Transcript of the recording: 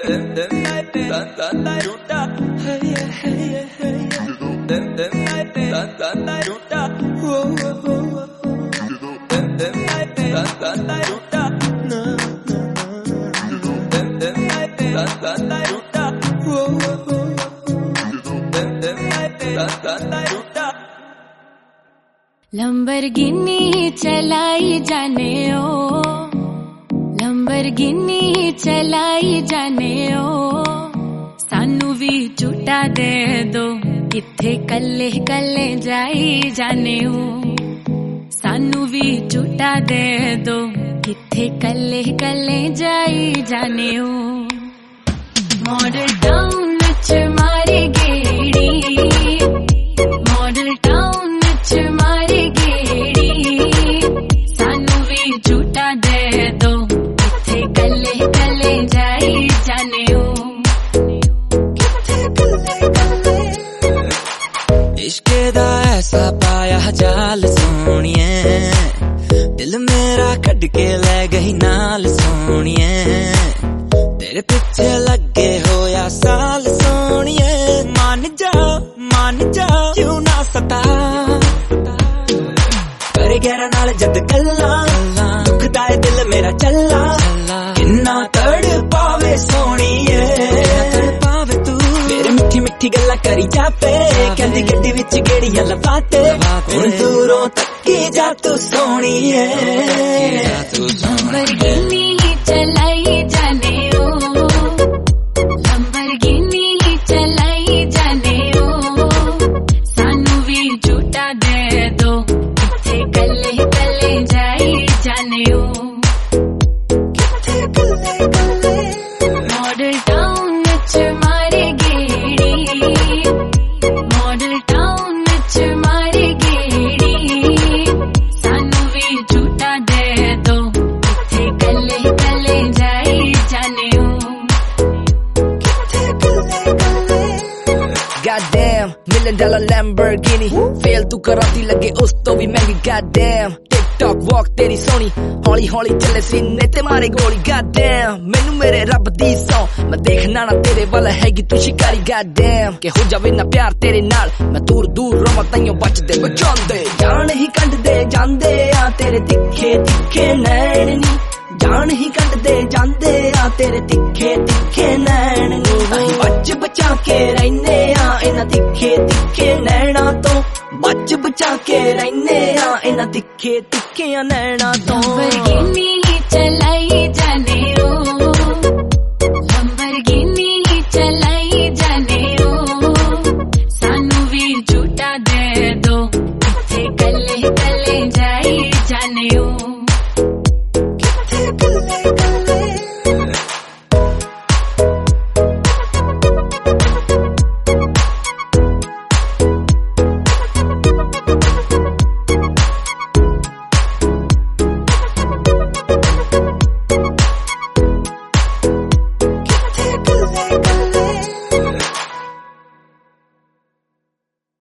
Lamborghini चलाई जाने ओ, Lamborghini चलाई जाने ओ, सानू भी झूठा दे दो किथे कल्ले कल्ले जाई जाने ओ, सानू भी झूठा दे दो किथे कल्ले कल्ले जाई जाने ओ। मॉडल टाउन विच मारी गेड़ी, मॉडल टाउन विच मारी गेड़ी, सानू भी झूठा दे दो किथे कल्ले कल्ले जाई जाने ओ। इश्के दा ऐसा पाया जाल सोनिए, दिल मेरा कट के ले गई नाल सोनिए, तेरे पीछे लगे होया साल सोनिए, मान जा क्यों ना सता, करे गहरा नाल जद गल्ला, दुखदा है दिल मेरा चला, किन्ना तड़ पावे सोनिए, तू मेरे मिठी मिठी गल्ला करी जापे, कहंदी गड्डी विच गेड़ियां लवाते, हुण दूरों तक्की जा तू सोनिए। लंबरगिनी चलाई जाने ओ, लंबरगिनी चलाई जाने ओ, सानू भी झूठा दे दो किथे कल्ले कल्ले जाई जाने ओ। मॉडल टाउन विच मारी गेड़ी, मॉडल टाउन विच मारी गेड़ी, सानू भी झूठा दे दो किथे कल्ले कल्ले जाई जाने ओ। Goddamn, $1 million Lamborghini, fail तू कराती लगे उस तो भी महंगी। Goddamn, TikTok walk तेरी सोनी, हौली हौली चले सीने ते मारे गोली। Goddamn, मैनू मेरे रब दी सौ, मैं देखना ना तेरे वाला हैगी तू शिकारी। Goddamn, के हो जावे ना प्यार तेरे नाल, मैं दूर दूर रवां ताइयों बचदे बचांदे, जान ही कढदे जांदे आ तेरे तिखे तिखे नैन नी, जान ही कढदे जांदे आ तेरे तिखे तिखे नैन नी, बच बचा के रहने आ इन्हां तिखे तिखे नैना तो, बच बचा के रहने आ इन्हां तिखे तिखे नैना तो। लंबरगिनी चलाई